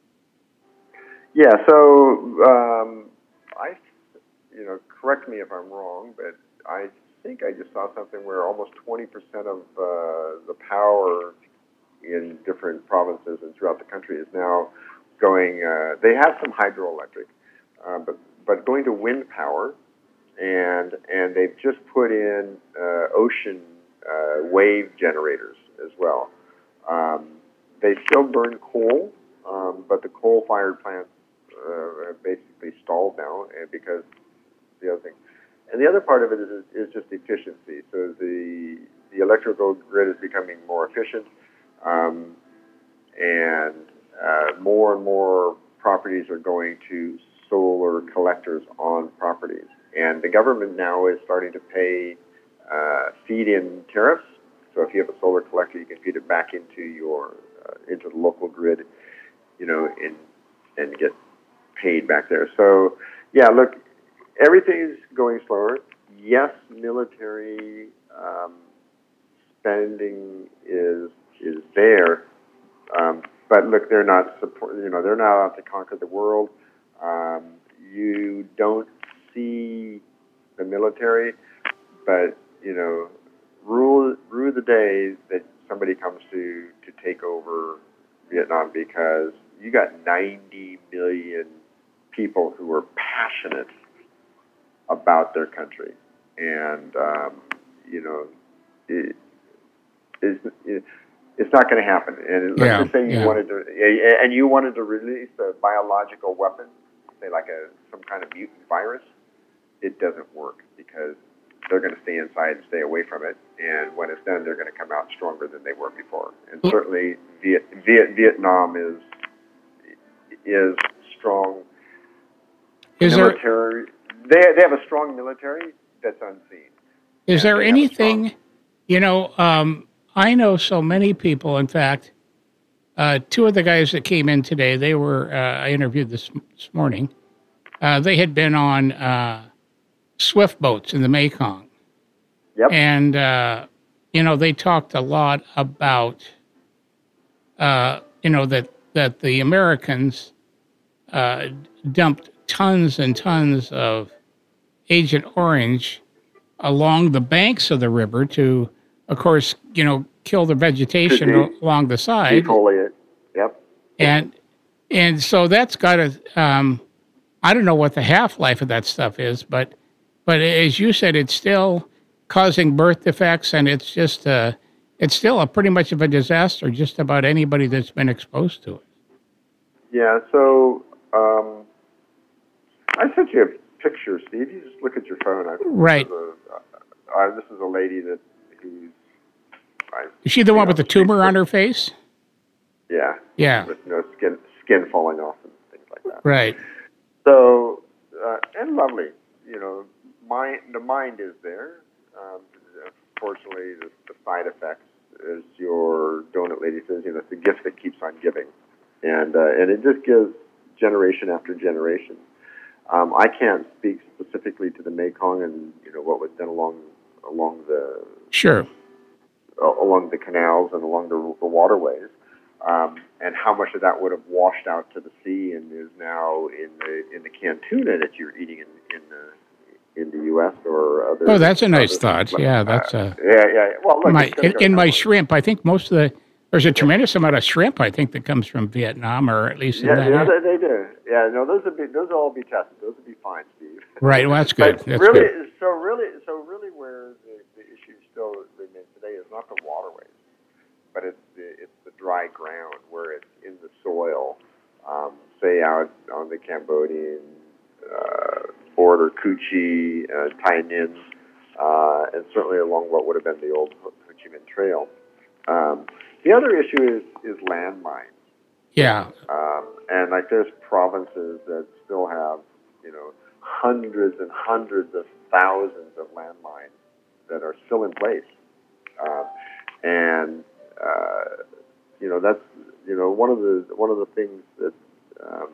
yeah, so um, I, you know, correct me if I'm wrong, but I think I just saw something where almost twenty percent of uh, the power in different provinces and throughout the country is now going. Uh, they have some hydroelectric, uh, but but going to wind power, and and they've just put in uh, ocean uh, wave generators as well. Um, they still burn coal, um, but the coal-fired plants uh, are basically stalled now, and because the other thing. And the other part of it is, is just efficiency. So the the electrical grid is becoming more efficient, um, and uh, more and more properties are going to solar collectors on properties. And the government now is starting to pay uh, feed-in tariffs. So if you have a solar collector, you can feed it back into your uh, into the local grid, you know, and and get paid back there. So yeah, look. Everything is going slower. Yes, military um, spending is is there, um, but look, they're not support. You know, they're not out to conquer the world. Um, you don't see the military, but you know, rule rue the day that somebody comes to to take over Vietnam, because you got ninety million people who are passionate about their country, and um, you know, it, it's, it, it's not going to happen. And let's Yeah, just say you yeah. wanted to, and you wanted to release a biological weapon, say like a some kind of mutant virus, it doesn't work, because they're going to stay inside and stay away from it. And when it's done, they're going to come out stronger than they were before. And certainly, Viet, Viet, Vietnam is is strong. Is military. there They they have a strong military that's unseen. is And there they have a anything? strong- You know, um, I know so many people. In fact, uh, two of the guys that came in today, they were uh, I interviewed this, this morning. Uh, they had been on uh, swift boats in the Mekong, Yep. and uh, you know they talked a lot about uh, you know that that the Americans uh, dumped tons and tons of Agent Orange along the banks of the river to, of course, you know, kill the vegetation To de- along the side, defoliate. Yep. and and so that's got to. Um, I don't know what the half life of that stuff is, but but as you said, it's still causing birth defects, and it's just uh, it's still a pretty much of a disaster. Just about anybody that's been exposed to it. Yeah. So um, I sent you a picture, Steve. You just look at your phone. I, Right. This is a, uh, uh, this is a lady that who's. I, Is she the one know, with the tumor on her face? Yeah. Yeah. With no skin skin falling off and things like that. Right. So uh, and lovely, you know, mind the mind is there. Um, unfortunately, the, the side effects, as your donut lady says, you know, it's a gift that keeps on giving, and uh, and it just gives generation after generation. Um, I can't speak specifically to the Mekong and you know what was done along along the Sure. uh, along the canals and along the, the waterways. Um, and how much of that would have washed out to the sea and is now in the in the canned tuna that you're eating in in the in the U S or other. Oh, that's a nice other, thought. Yeah, that's uh, a. yeah, yeah. Well, look, My it's gonna in, go in my down. shrimp, I think most of the there's a tremendous amount of shrimp. I think that comes from Vietnam, or at least in Yeah, that yeah, area. they, they do. Yeah, no, those would be those will all be tested. Those would be fine, Steve. Right. Well, that's good. But That's really, good. so really, so really, where the, the issue still remains today is not the waterways, but it's the it's the dry ground where it's in the soil. Um, say out on the Cambodian uh, border, Cu Chi, uh, Tai Ninh, uh, and certainly along what would have been the old Ho Ho Chi Minh Trail. Um, the other issue is is landmines. Yeah. Um, and like there's provinces that still have, you know, hundreds and hundreds of thousands of landmines that are still in place. Uh, and, uh, you know, that's, you know, one of the, one of the things that, um,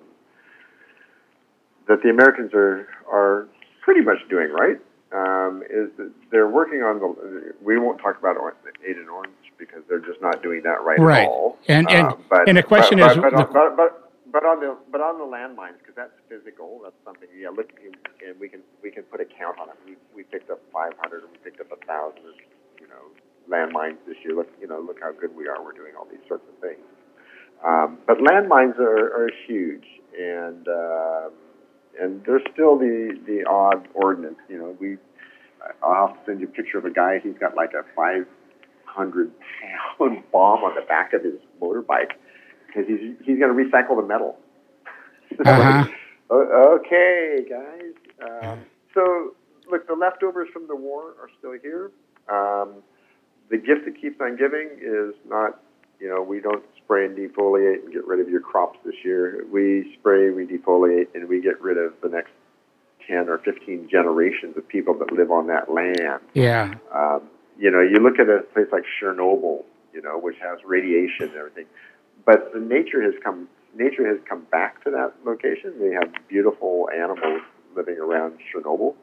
that the Americans are, are pretty much doing right, um, is that they're working on the, we won't talk about Agent Orange because they're just not doing that right, Right. at all. And and Um, but, and the question but, is, but, the, but, but, but, but on the but on the landmines, because that's physical, that's something. Yeah, look, and we can we can put a count on it. We we picked up five hundred, and we picked up a thousand. You know, landmines this year. Look, you know, look how good we are. We're doing all these sorts of things. Um, but landmines are, are huge, and uh, and there's still the, the odd ordnance. You know, we I'll have to send you a picture of a guy. He's got like a five hundred pound bomb on the back of his motorbike because he's he's going to recycle the metal. So, uh-huh. Okay, guys. Um, so look, the leftovers from the war are still here. Um, the gift that keeps on giving is not, you know, we don't spray and defoliate and get rid of your crops this year. We spray, we defoliate, and we get rid of the next ten or fifteen generations of people that live on that land. Yeah. Um, you know, you look at a place like Chernobyl, you know, which has radiation and everything, but the nature has come, nature has come back to that location. They have beautiful animals living around Chernobyl.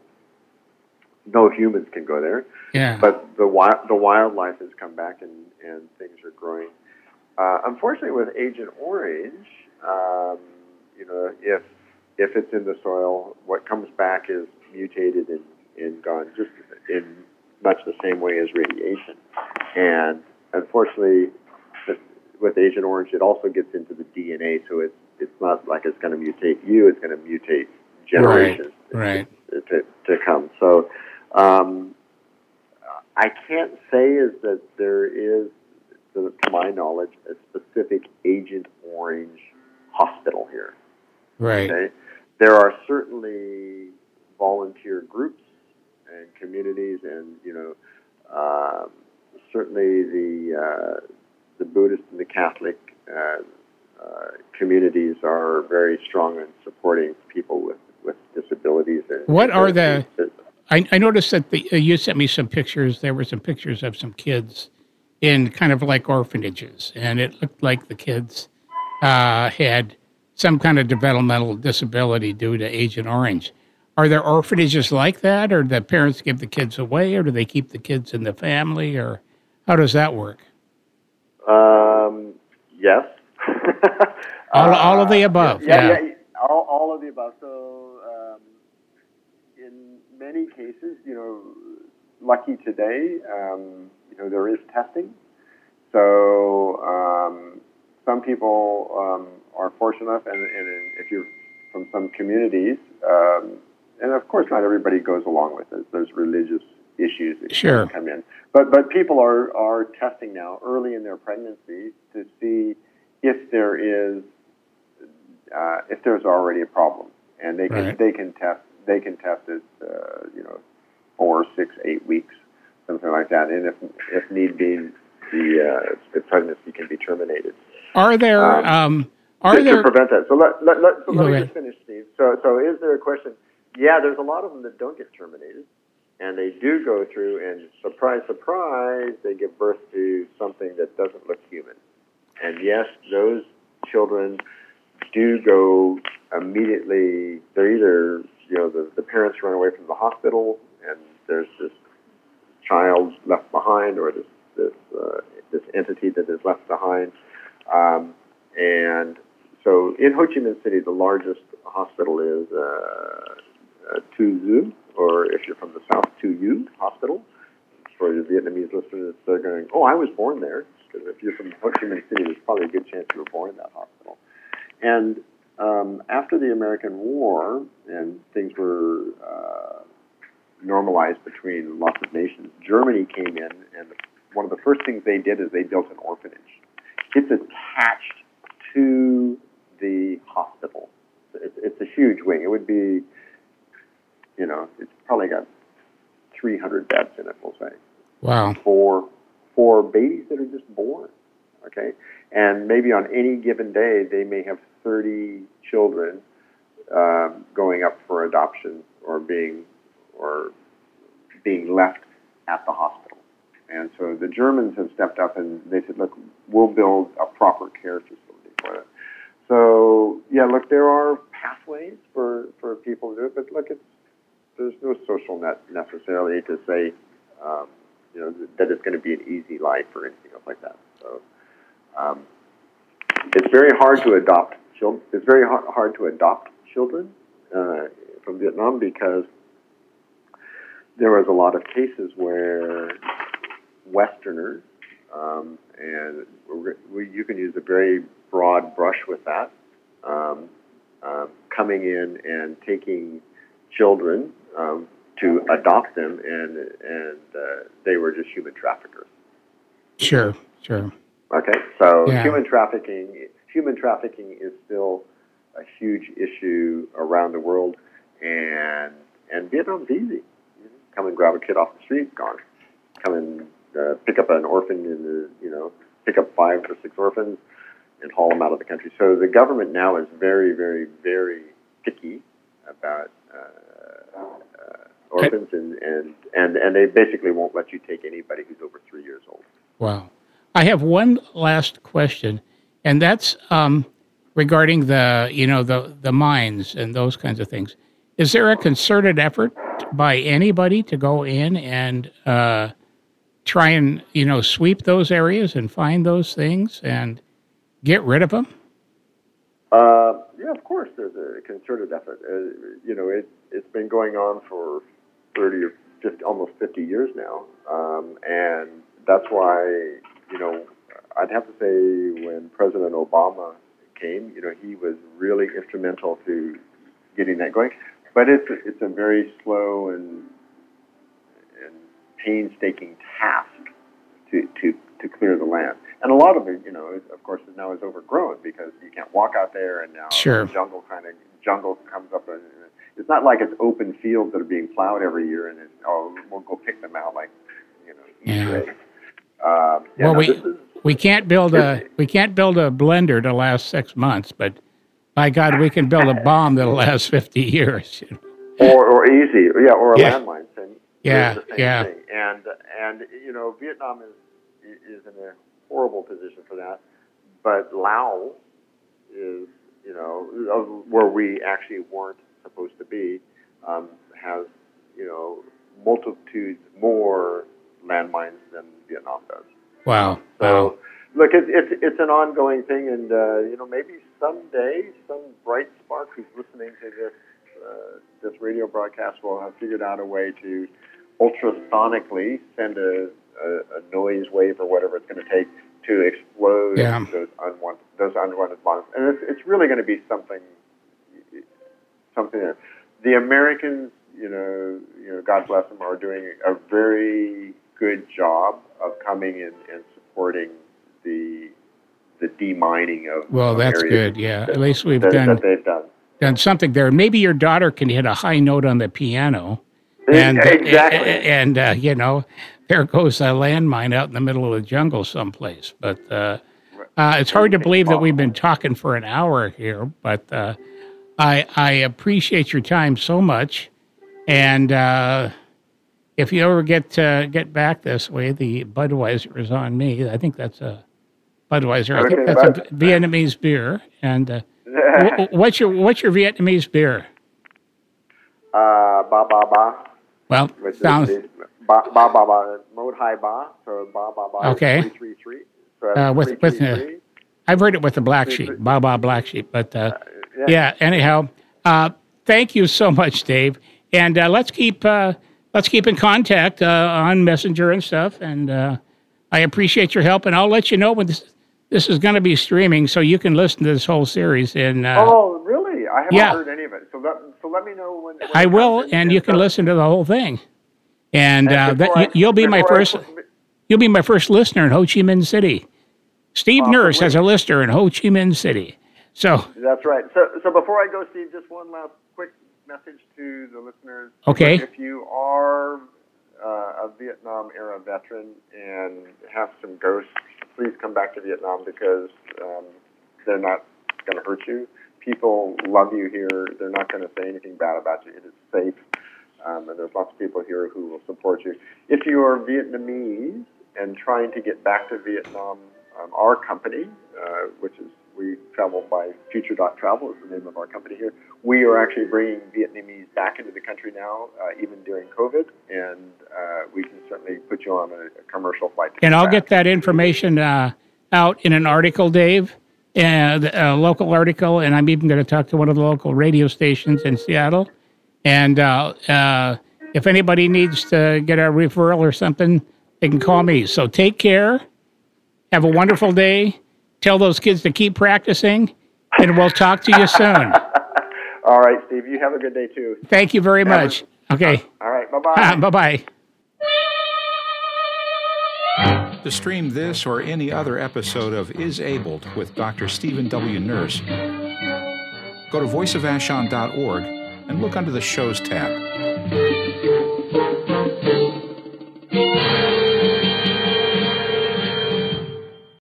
No humans can go there. Yeah. But the wild, the wildlife has come back, and, and things are growing. Uh, unfortunately, with Agent Orange, um, you know, if if it's in the soil, what comes back is mutated and, and gone just in much the same way as radiation. And unfortunately, with Agent Orange, it also gets into the D N A, so it's it's not like it's going to mutate you; it's going to mutate generations right, right. To, to come. So. Um, I can't say is that there is, to my knowledge, a specific Agent Orange hospital here. Right. Okay? There are certainly volunteer groups and communities, and you know, uh, certainly the uh, the Buddhist and the Catholic uh, uh, communities are very strong in supporting people with, with disabilities. And what are the I, I noticed that the, uh, you sent me some pictures. There were some pictures of some kids in kind of like orphanages, and it looked like the kids uh, had some kind of developmental disability due to Agent Orange. Are there orphanages like that, or do the parents give the kids away, or do they keep the kids in the family, or how does that work? Um, yes. all, all of the above. Yeah, yeah. yeah, yeah all, all of the above. So, um, in many cases, you know, lucky today, um, you know, there is testing. So um, some people um, are fortunate enough, and, and if you're from some communities, um, and of course not everybody goes along with it. There's religious issues that sure. come in. But but people are, are testing now early in their pregnancy to see if there is uh, if there's already a problem, and they can right. they can test they can test it uh, you know four, six, eight weeks, something like that, and if if need be, the uh, the pregnancy can be terminated. Are there um, um are to, there to prevent that? So let let, let, so let me ahead. just finish, Steve. So so is there a question? Yeah, there's a lot of them that don't get terminated. And they do go through, and surprise, surprise, they give birth to something that doesn't look human. And yes, those children do go immediately. They're either, you know, the, the parents run away from the hospital, and there's this child left behind, or this this uh, this entity that is left behind. Um, and so, in Ho Chi Minh City, the largest hospital is uh, uh, Tu Zu. Or if you're from the south, Tu Yu Hospital. For your Vietnamese listeners, they're going, oh, I was born there. Because if you're from Ho Chi Minh City, there's probably a good chance you were born in that hospital. And um, after the American War, and things were uh, normalized between lots of nations, Germany came in, and one of the first things they did is they built an orphanage. It's attached to the hospital. It's, it's a huge wing. It would be... You know, it's probably got three hundred beds in it, we'll say. Wow. For, for babies that are just born, okay? And maybe on any given day, they may have thirty children um, going up for adoption or being, or being left at the hospital. And so the Germans have stepped up and they said, look, we'll build a proper care facility for it. So, yeah, look, there are pathways for, for people to do it, but look, it's, there's no social net necessarily to say, um, you know, that it's going to be an easy life or anything else like that. So um, it's very hard to adopt children. It's very hard, hard to adopt children uh, from Vietnam because there was a lot of cases where Westerners, um, and we're, we, you can use a very broad brush with that, um, uh, coming in and taking children um, to adopt them, and and uh, they were just human traffickers. Sure, sure. Okay, so Yeah. human trafficking, human trafficking is still a huge issue around the world, and and Vietnam's easy. Come and grab a kid off the street, gone. Come and uh, pick up an orphan in the, you know, pick up five or six orphans and haul them out of the country. So the government now is very, very, very picky about uh, uh, orphans, and, and, and, and they basically won't let you take anybody who's over three years old. Wow. I have one last question, and that's um, regarding the, you know, the, the mines and those kinds of things. Is there a concerted effort by anybody to go in and uh, try and, you know, sweep those areas and find those things and get rid of them? Uh, yeah, of course, there's a concerted effort. Uh, you know, it, it's been going on for thirty or fifty, almost fifty years now. Um, and that's why, you know, I'd have to say when President Obama came, you know, he was really instrumental to getting that going. But it's it's a very slow and and painstaking task to, to, to clear the land. And a lot of it, you know, is, of course, now is overgrown because you can't walk out there, and now Sure. the jungle kind of jungle comes up. And it's not like it's open fields that are being plowed every year, and it's, oh, we'll go pick them out like, you know, Easter Yeah. eggs. Um, yeah, well, no, we this is, we can't build a we can't build a blender to last six months, but by God, we can build a bomb that'll last fifty years. You know? or or easy, yeah, or a Yeah. landmine. Same, Yeah, the same yeah. thing. And and you know, Vietnam is is in a horrible position for that, but Laos is, you know, where we actually weren't supposed to be, um, has, you know, multitudes more landmines than Vietnam does. Wow. So, Wow. look, it's it's it's an ongoing thing, and uh, you know, maybe someday some bright spark who's listening to this uh, this radio broadcast will have figured out a way to ultrasonically send a, a, a noise wave or whatever it's going to take to explode Yeah. those unwanted those unwanted bombs, and it's it's really going to be something something that the Americans, you know, you know, God bless them, are doing a very good job of coming in and supporting the the demining of Well, of that's areas good. Yeah. At least we've that, done that they've done. done something there. Maybe your daughter can hit a high note on the piano, and Exactly. and uh, you know, there goes a landmine out in the middle of the jungle someplace. But uh, uh, it's hard to believe that we've been talking for an hour here. But uh, I I appreciate your time so much, and uh, if you ever get uh, get back this way, the Budweiser is on me. I think that's a Budweiser. I think Okay, that's a Bud. Vietnamese beer. And uh, wh- what's your what's your Vietnamese beer? Uh, ba ba ba. Well, Which sounds is the, ba ba ba ba. Mode high ba. So ba ba ba. Okay. Three three three. So Uh, with- three, with, three, uh, three. I've heard it with the black sheep, ba ba black sheep. But uh, yeah. yeah, anyhow, uh, thank you so much, Dave. And uh, let's keep uh, let's keep in contact uh, on Messenger and stuff. And uh, I appreciate your help. And I'll let you know when this this is going to be streaming, so you can listen to this whole series. And uh, Oh, really? I haven't yeah. heard any of it. So let so let me know when. when I it will, comes, and you can so- listen to the whole thing. And, and uh, that, before I- you, you'll be my before I first. put- You'll be my first listener in Ho Chi Minh City. Steve Awesome. Nurse has a listener in Ho Chi Minh City. So, That's right. So, so before I go, Steve, just one last quick message to the listeners. Okay. If you are uh, a Vietnam era veteran and have some ghosts, please come back to Vietnam because um, they're not going to hurt you. People love you here. They're not going to say anything bad about you. It is safe, um, and there's lots of people here who will support you. If you are Vietnamese and trying to get back to Vietnam, um, our company, uh, which is we travel by Future dot Travel is the name of our company here. We are actually bringing Vietnamese back into the country now, uh, even during COVID, and uh, we can certainly put you on a, a commercial flight. To and I'll back. get that information uh, out in an article, Dave, and a local article. And I'm even going to talk to one of the local radio stations in Seattle. And uh, uh, if anybody needs to get a referral or something, they can call me. So take care. Have a wonderful day. Tell those kids to keep practicing, and we'll talk to you soon. All right, Steve. You have a good day, too. Thank you very much. A, okay. All right. Bye-bye. Bye-bye. To stream this or any other episode of Is Abled with Doctor Stephen W. Nurse, go to voice of vashon dot org and look under the Shows tab.